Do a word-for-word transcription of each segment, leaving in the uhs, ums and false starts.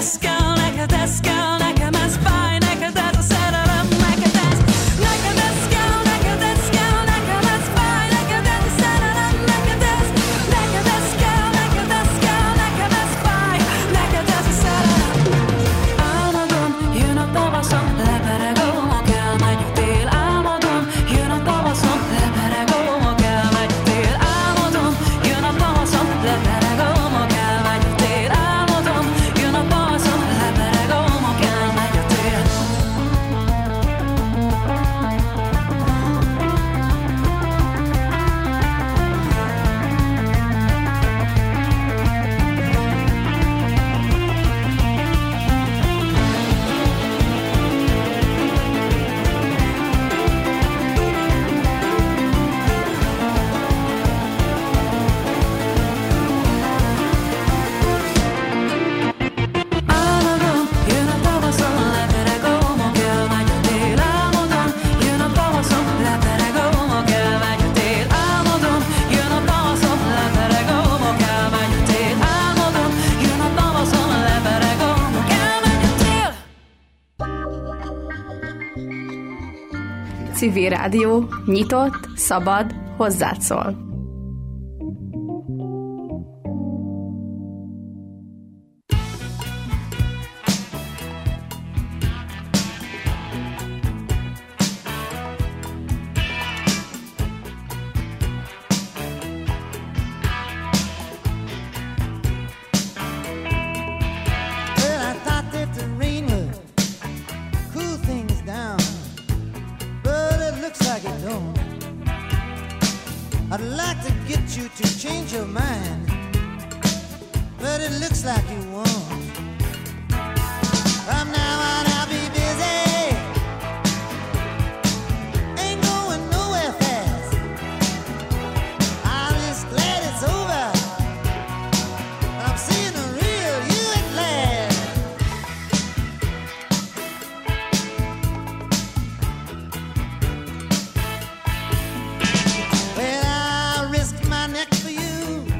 ez kell, neked ez kell, nekem ez fáj, neked ez a szerelem, neked ez. Neked ez kell, neked ez kell, nekem ez fáj, neked ez a szerelem, neked ez. Neked ez kell, neked ez kell, nekem ez fáj, neked ez a szerelem. Álmodom, jön a tavaszom, lepereg a homok, elmegy a tél. Álmodom, jön a tavaszom, lepereg a homok, elmegy a tél. Álmodom, jön a tavaszom, lepereg a homok, elmegy a tél. Álmodom, jön a tavaszom, lepereg a homok, elmegy a tél. Álmodom, jön a tavaszom, lepereg a homok, elmegy a tél. Álmodom, jön a tavaszom, lepereg a homok, elmegy a tél. Álmodom, jön a tavaszom, lepereg a homok, elmegy a tél. Álmodom, jön a tavaszom, lepereg a homok, elmegy a tél. Civil Rádió, nyitott, szabad, hozzád szól. Well, I thought that the rain would cool things down, but it looks like it don't. I'd like to get you to change your mind, but it looks like you won't. From now on I'll be busy, ain't going nowhere fast. I'm just glad it's over, I'm seeing the real you at last. Well, I risked my neck for you,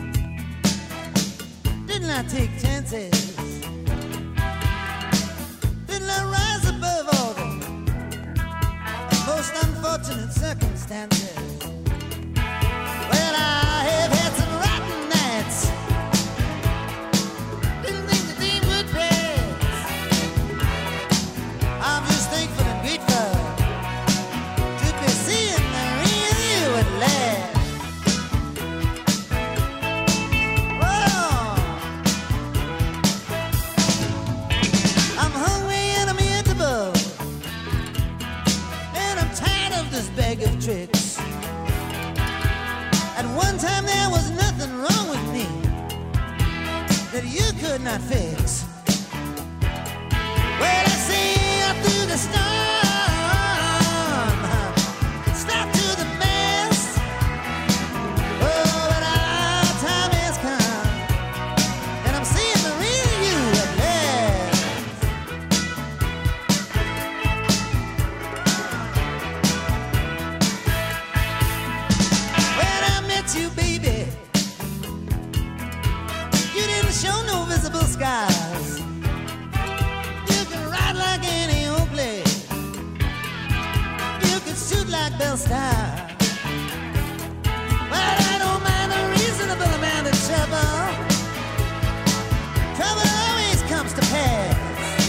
didn't I take chances? Didn't I rise above all the most unfortunate circumstances? Well, I have had some rotten nights, didn't think the day would pass. I'm just thankful and grateful to be seeing the real you at last. Oh, I'm hungry and I'm irritable, and I'm tired of this bag of tricks. At one time there was nothing wrong with me that you could not fix. Well, I see you through the storm, stop to the mast. Oh, but our time has come, and I'm seeing the real you at last. When I met you, baby, you didn't show no visible scars. You can ride like any old place, you can shoot like Bell Star. But I don't mind a reasonable amount of trouble. Trouble always comes to pass.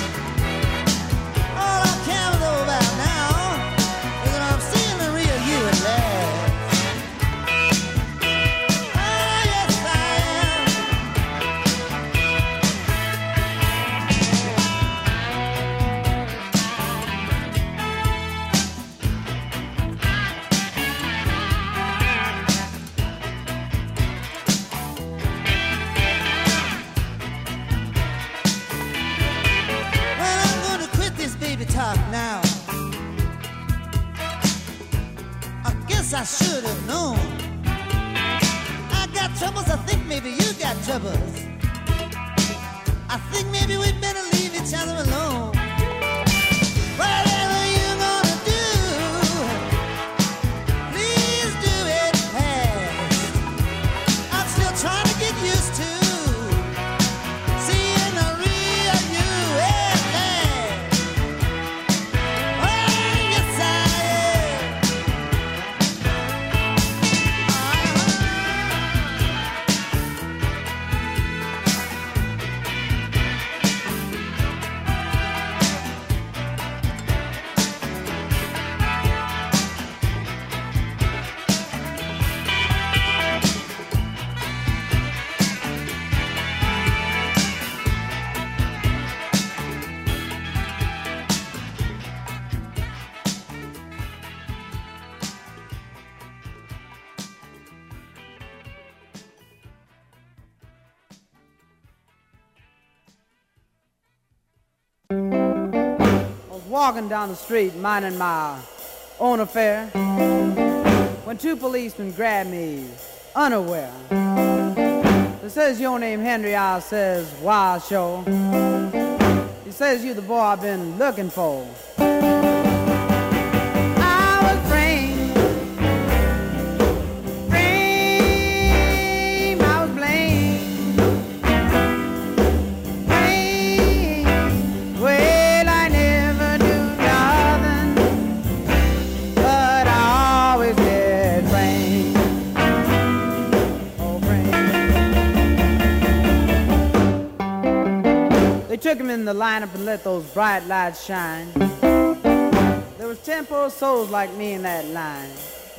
All I care about now is that I'm seeing the real you at last. Oh, yes, I am. Well, I'm gonna quit this baby talk now. I guess I should have known. I got troubles, I think maybe you got troubles. I think maybe we'd better leave each other alone. Whatever you're gonna do, please do it fast. I'm still trying to get used to seeing the real you walking down the street minding my own affair when two policemen grabbed me unaware. They says, your name Henry, I says, why sure. He says, you the boy I've been looking for. I was framed, framed, I was blamed, blamed. Well, I never knew nothing, but I always did framed. Oh, framed. They took him in the lineup and let those bright lights shine. There was ten poor souls like me in that line.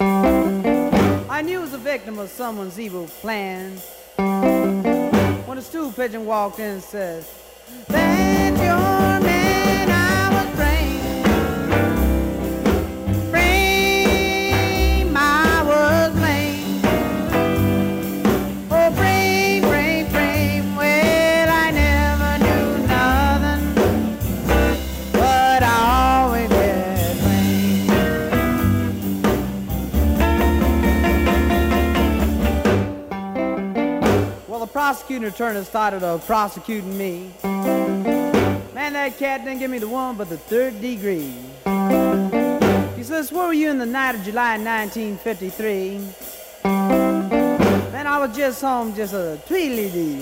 I knew I was a victim of someone's evil plan when a stool pigeon walked in and said, that's your man. I was framed, framed, I was blamed. Oh, frame, frame, frame. Well, I never knew nothing, but I always did blame. Well, the prosecuting attorney started uh, prosecuting me. Man, that cat didn't give me the one but the third degree. He says, where were you in the night of July nineteen fifty-three? Man, I was just home, just a tweedly-dee.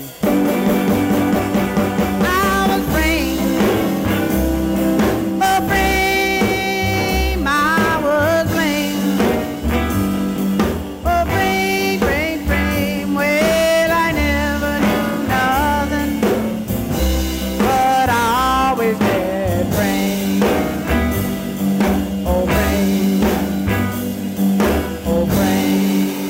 I was framed, oh, framed, I was blamed. Oh, frame, frame, frame. Well, I never knew nothing, but I always did frame. Oh, frame, oh, frame.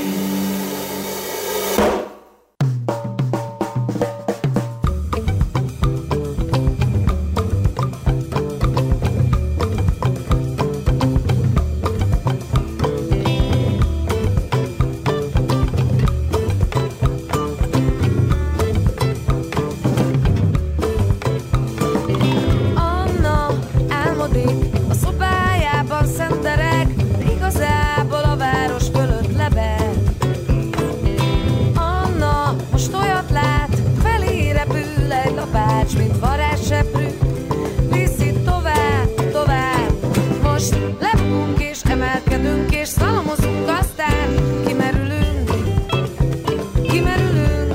Anna álmodik, a szobájában szentereg, igazából a város fölött lebeg. Anna most olyat lát, felé repül egy lapács, mint varázsseprű. Viszi tovább, tovább, most lebukunk és emelkedünk, és szalmozunk, aztán kimerülünk, kimerülünk.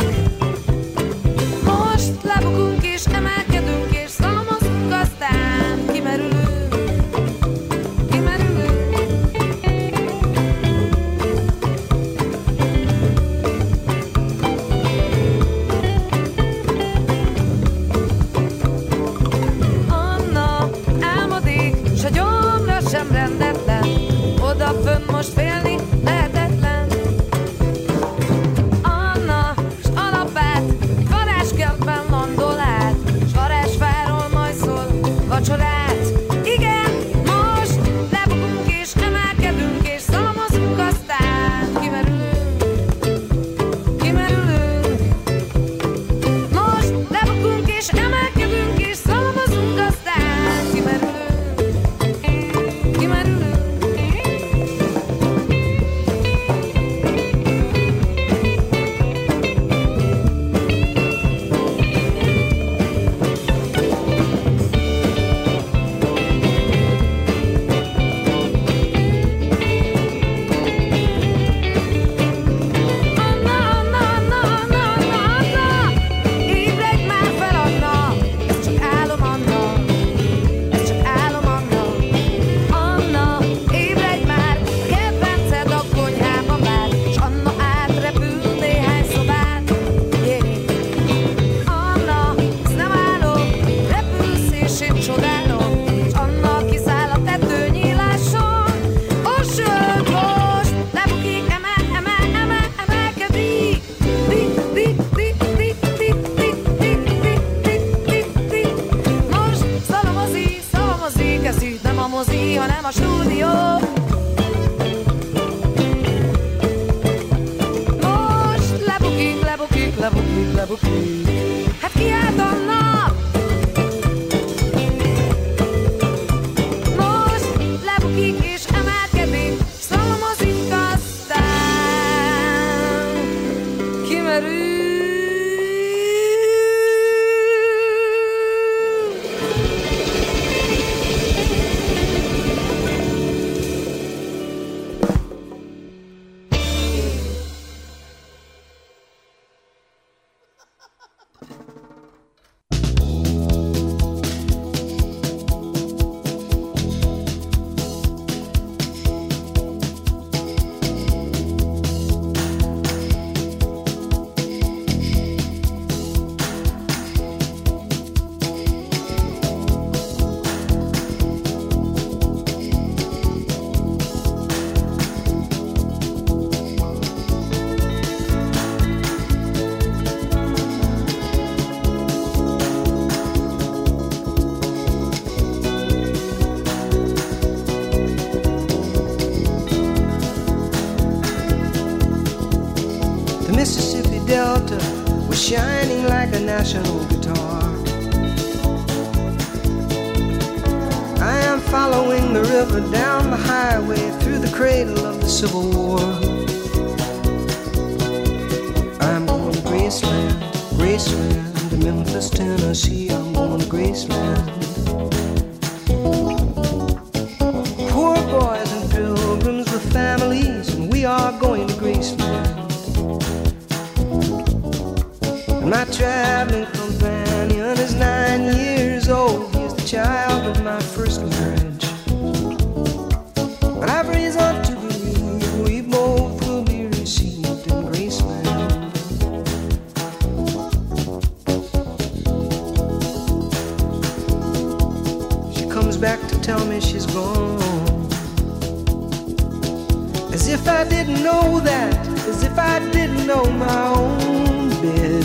Most lebukunk és emelkedünk, és szalmazunk, aztán kimerülünk, kimerülünk. Anna álmodik, s a gyomra sem rendetlen, odafönn most félni lehetetlen. Anna s alapát varázskertben landol át, s varázsfáról majszol vacsorát. Igen, most lebukunk és emelkedünk, és szalmazunk, aztán kimerülünk, kimerülünk. Most lebukunk és emelkedünk, és szalmazunk, aztán kimerülünk, kimerülünk. Anna, Anna, Anna, Anna, Anna, Anna, ébredj már fel, Anna, ez csak álom, Anna, ez csak álom, Anna. Anna, ébredj már, a kedvenced a konyhában vár, s Anna átrepül néhány szobát. Yeah. Anna, ez nem álom, repülsz és én csodálom, s Anna kiszáll a tetőnyíláson. Ó, sőt, most lebukik, emel, emel, emel, emelkedik. Di, di, di, di, di, di, di, di, di, di, di. Most szalamozik, szalamozik, ez így nem a mozi, hanem a stúdió. Most lebukik, lebukik, lebukik, lebukik. Hát kiállt Anna! Marie. Shining like a national guitar. I am following the river down the highway through the cradle of the Civil War. I'm going to Graceland, Graceland, to Memphis, Tennessee. I'm going to Graceland. Poor boys and pilgrims with families, and we are going to Graceland. My traveling companion is nine years old. He's the child of my first marriage. But I've reason to believe we both will be received in Graceland. She comes back to tell me she's gone, as if I didn't know that, as if I didn't know my own bed.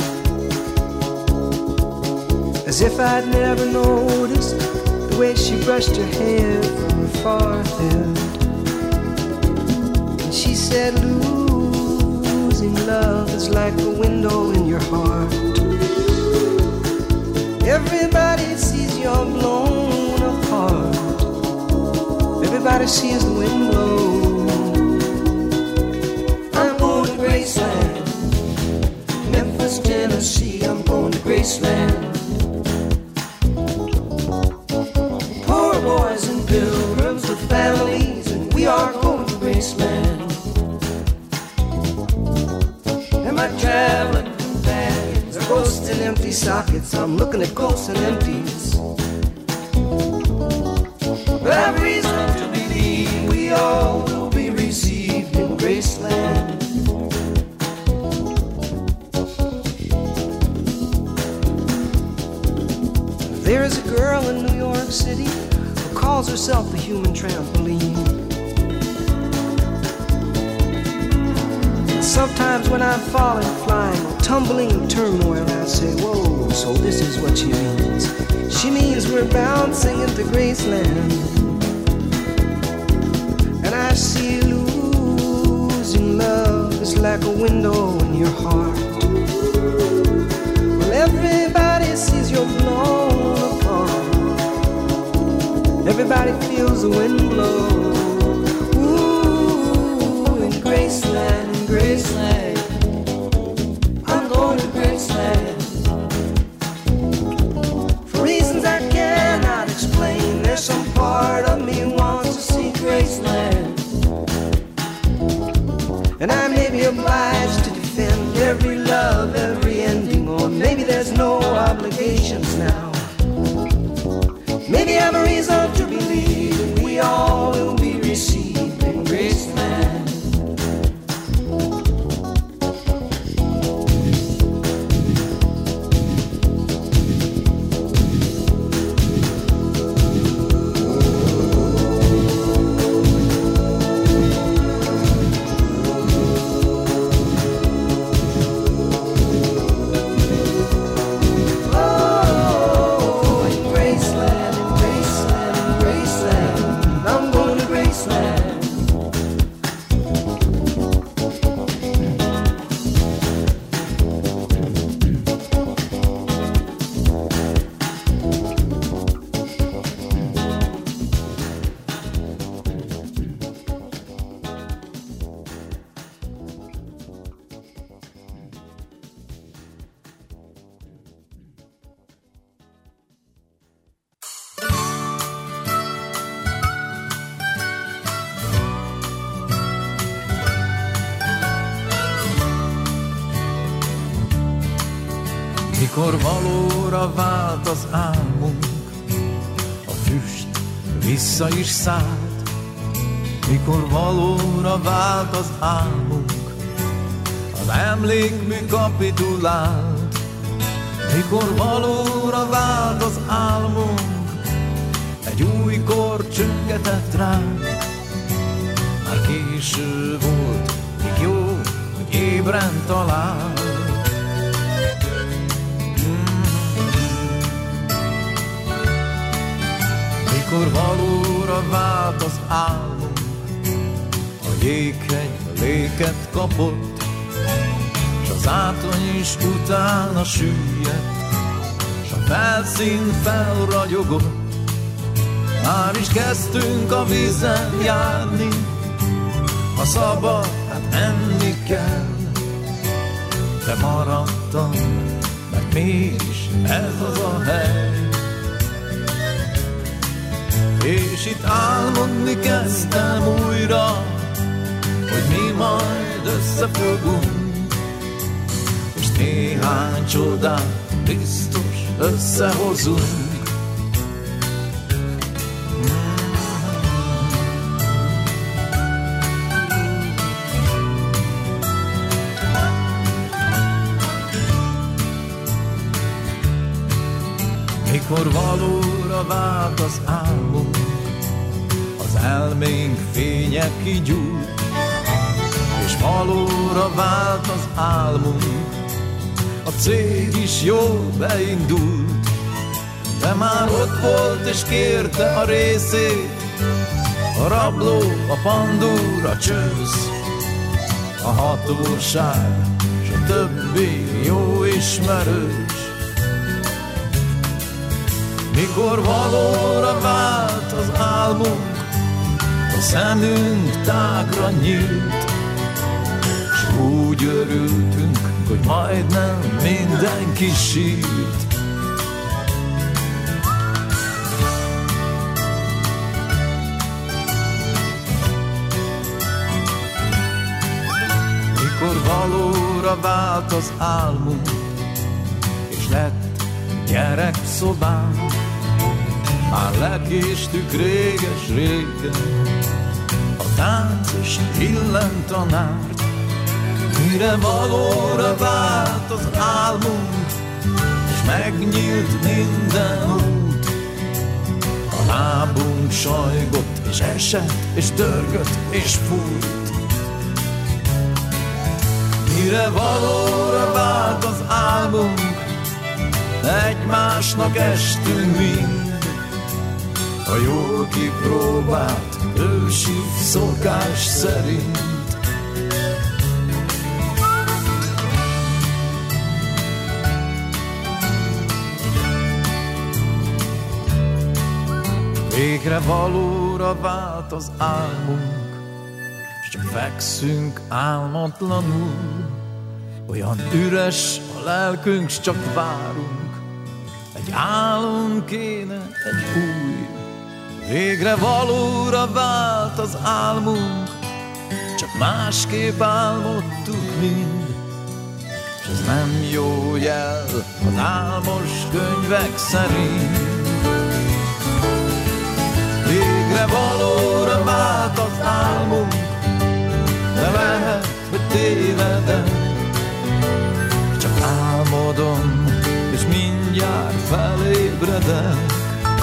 As if I'd never noticed the way she brushed her hair from her forehead. And she said, losing love is like a window in your heart. Everybody sees you're blown apart. Everybody sees the wind blow. I'm going to Graceland, Memphis, Tennessee. I'm going to Graceland. Boys and pilgrims with families, and we are going to Graceland. And my traveling companions are ghosts and empty sockets. I'm looking at ghosts and empties. But I've reason to believe we all will be received in Graceland. There is a girl in New York City who calls herself the human trampoline. Sometimes when I'm falling, flying, or tumbling in turmoil, I say, whoa, so this is what she means. She means we're bouncing into Graceland. And I see losing love is like a window in your heart. Well, everybody sees you're blown apart. Everybody feels the wind blow. Ooh, in Graceland, in Graceland, I'm going to Graceland. For reasons I cannot explain, there's some part of me wants to see Graceland. And I may be obliged to defend every love, every ending, or maybe there's no obligations now. Maybe I have a reason to believe we all will be received in Graceland. mikor valóra vált az álmunk, a füst vissza is szállt, mikor valóra vált az álmunk, az emlékmű kapitulált, mikor valóra vált az álmunk, egy új kor csöngetett ránk. Már késő volt, még jó, hogy ébren talál. Mikor valóra vált az álmunk, a jéghegy a léket kapott, s az átony is utána süllyedt, s a felszín felragyogott. Már is kezdtünk a vízen járni, ha szabad, hát menni kell. De maradtam, mert mégis ez az a hely. És itt álmodni kezdtem újra, hogy mi majd összefogunk, és néhány csodát biztos összehozunk. Mikor valóra vált az álmunk, az elménk fénye kigyújt, és valóra vált az álmunk, a cég is jól beindult, de már ott volt és kérte a részét, a rabló, a pandúr, a csősz, a hatóság, s a többi jó ismerős. Mikor valóra vált az álmunk, a szemünk tágra nyílt, s úgy örültünk, hogy majdnem mindenki sírt. Mikor valóra vált az álmunk, és lett gyerekszobánk, már lekéstük réges-régen a táncos illemtanárt. Mire valóra vált az álmunk, és megnyílt minden út, a lábunk sajgott, és esett, és dörgött, és fújt. Mire valóra vált az álmunk, egymásnak estünk mind, a jól kipróbált ősi szokás szerint. Végre valóra vált az álmunk, s csak fekszünk álmatlanul, olyan üres a lelkünk, s csak várunk, egy álom kéne, egy új. Végre valóra vált az álmunk, csak másképp álmodtuk mind, s ez nem jó jel az álmos könyvek szerint. Végre valóra vált az álmunk, de lehet, hogy tévedek, csak álmodom, és mindjárt felébredek.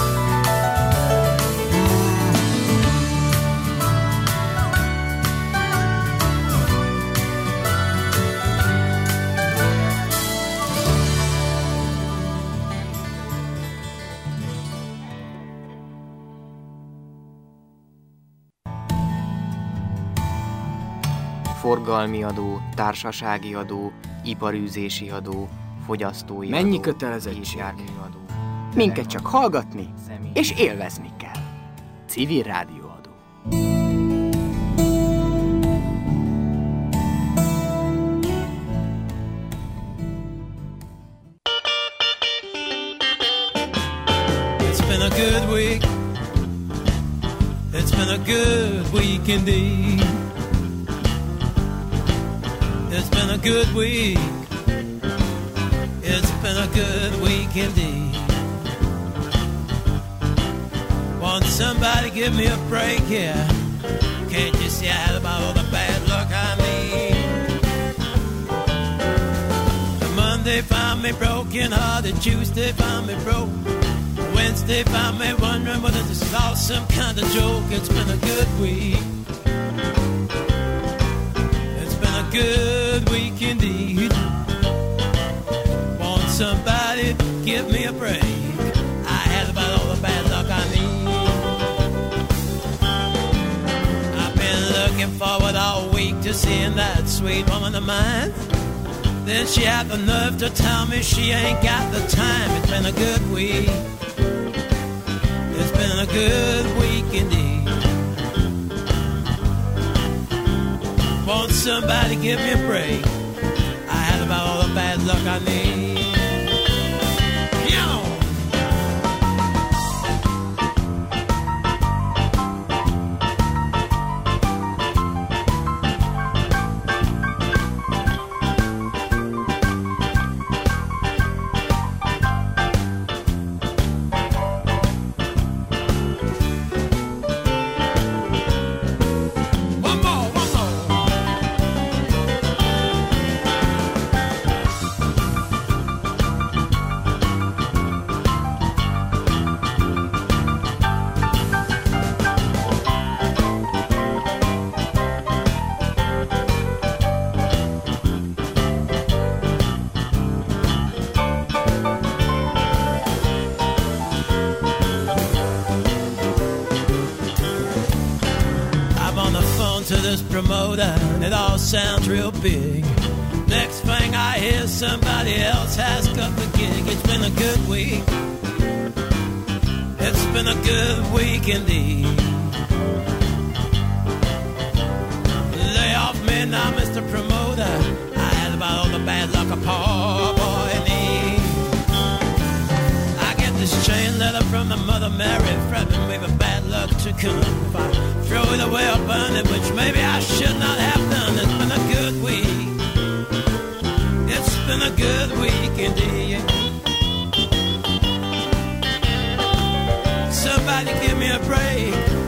Forgalmi adó, társasági adó, iparűzési adó, fogyasztói Mennyi adó, kötelezettség? járműadó. Minket csak hallgatni és élvezni kell. Civil rádióadó. It's been a good week. It's been a good week indeed. It's been a good week. It's been a good week indeed. Won't somebody give me a break here? Can't you see I had about all the bad luck I need? The Monday found me broken hearted, Tuesday found me broke, Wednesday found me wondering whether this is all some kind of joke. It's been a good week. It's been a good week indeed. Won't somebody give me a break? I had about all the bad luck I need. I've been looking forward all week to seeing that sweet woman of mine. Then she had the nerve to tell me she ain't got the time. It's been a good week. It's been a good week indeed. Won't somebody give me a break? I had about all the bad luck I need. Promoter, and it all sounds real big. Next thing I hear, somebody else has got the gig. It's been a good week. It's been a good week indeed. Lay off me now, Mister Promoter. I had about all the bad luck a poor boy needs. I get this chain letter from the Mother Mary, threatening me with bad luck to come. If I throw it away or burn it, which maybe I should not have done. It's been a good week. It's been a good week indeed. Somebody give me a break.